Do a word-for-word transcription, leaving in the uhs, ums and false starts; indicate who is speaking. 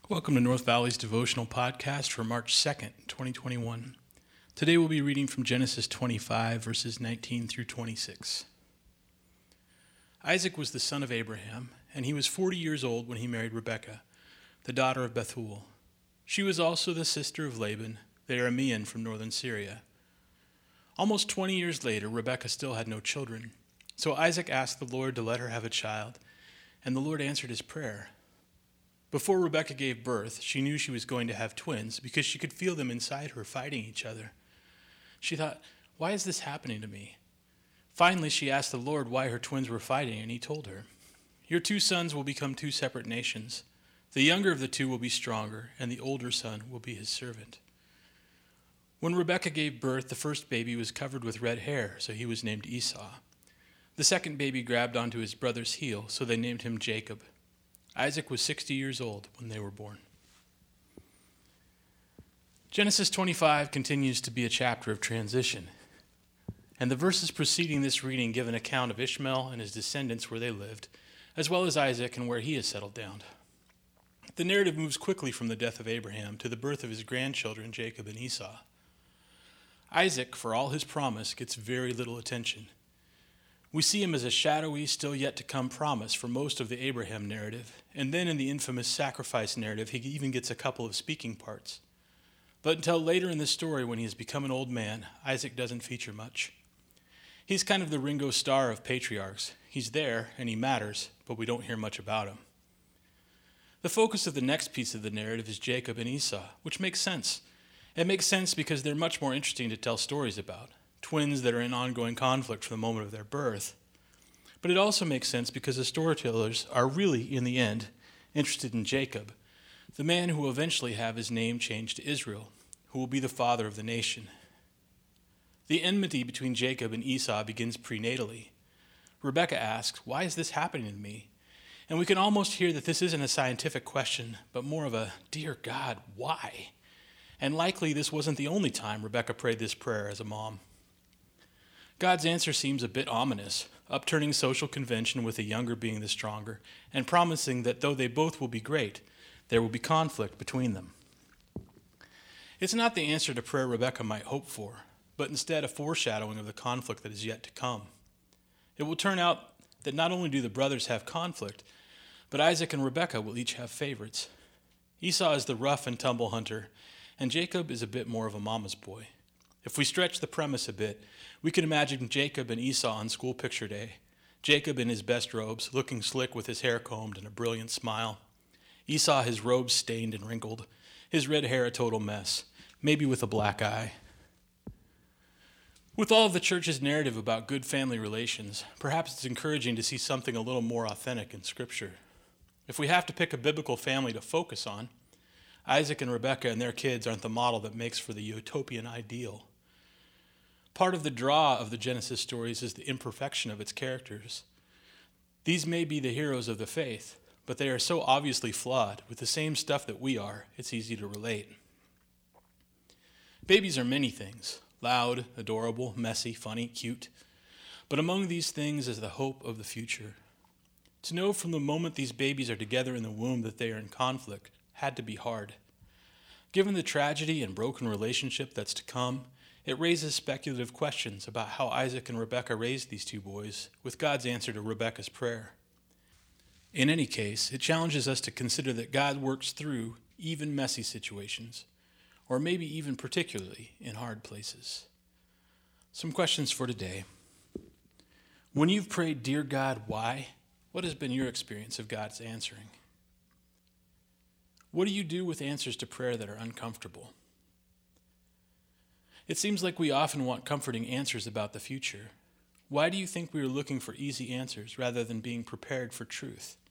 Speaker 1: Welcome to North Valley's devotional podcast for March second, twenty twenty-one. Today we'll be reading from Genesis twenty-five, verses nineteen through twenty-six. Isaac was the son of Abraham, and he was forty years old when he married Rebekah, the daughter of Bethuel. She was also the sister of Laban, the Aramean from northern Syria. Almost twenty years later, Rebekah still had no children, so Isaac asked the Lord to let her have a child, and the Lord answered his prayer. Before Rebekah gave birth, she knew she was going to have twins because she could feel them inside her fighting each other. She thought, why is this happening to me? Finally, she asked the Lord why her twins were fighting, and he told her, your two sons will become two separate nations. The younger of the two will be stronger, and the older son will be his servant. When Rebekah gave birth, the first baby was covered with red hair, so he was named Esau. The second baby grabbed onto his brother's heel, so they named him Jacob. Isaac was sixty years old when they were born. Genesis twenty-five continues to be a chapter of transition, and the verses preceding this reading give an account of Ishmael and his descendants where they lived, as well as Isaac and where he has settled down. The narrative moves quickly from the death of Abraham to the birth of his grandchildren Jacob and Esau. Isaac, for all his promise, gets very little attention. We see him as a shadowy, still yet to come promise for most of the Abraham narrative, and then in the infamous sacrifice narrative, he even gets a couple of speaking parts. But until later in the story, when he has become an old man, Isaac doesn't feature much. He's kind of the Ringo Starr of patriarchs. He's there, and he matters, but we don't hear much about him. The focus of the next piece of the narrative is Jacob and Esau, which makes sense. It makes sense because they're much more interesting to tell stories about. Twins that are in ongoing conflict from the moment of their birth. But it also makes sense because the storytellers are really, in the end, interested in Jacob, the man who will eventually have his name changed to Israel, who will be the father of the nation. The enmity between Jacob and Esau begins prenatally. Rebekah asks, why is this happening to me? And we can almost hear that this isn't a scientific question, but more of a, dear God, why? And likely this wasn't the only time Rebekah prayed this prayer as a mom. God's answer seems a bit ominous, upturning social convention with the younger being the stronger, and promising that though they both will be great, there will be conflict between them. It's not the answer to prayer Rebekah might hope for, but instead a foreshadowing of the conflict that is yet to come. It will turn out that not only do the brothers have conflict, but Isaac and Rebekah will each have favorites. Esau is the rough and tumble hunter, and Jacob is a bit more of a mama's boy. If we stretch the premise a bit, we can imagine Jacob and Esau on school picture day. Jacob in his best robes, looking slick with his hair combed and a brilliant smile. Esau, his robes stained and wrinkled, his red hair a total mess, maybe with a black eye. With all of the church's narrative about good family relations, perhaps it's encouraging to see something a little more authentic in Scripture. If we have to pick a biblical family to focus on, Isaac and Rebekah and their kids aren't the model that makes for the utopian ideal. Part of the draw of the Genesis stories is the imperfection of its characters. These may be the heroes of the faith, but they are so obviously flawed with the same stuff that we are, it's easy to relate. Babies are many things, loud, adorable, messy, funny, cute. But among these things is the hope of the future. To know from the moment these babies are together in the womb that they are in conflict had to be hard. Given the tragedy and broken relationship that's to come, it raises speculative questions about how Isaac and Rebekah raised these two boys, with God's answer to Rebekah's prayer. In any case, it challenges us to consider that God works through even messy situations, or maybe even particularly in hard places. Some questions for today. When you've prayed, dear God, why? What has been your experience of God's answering? What do you do with answers to prayer that are uncomfortable? It seems like we often want comforting answers about the future. Why do you think we are looking for easy answers rather than being prepared for truth?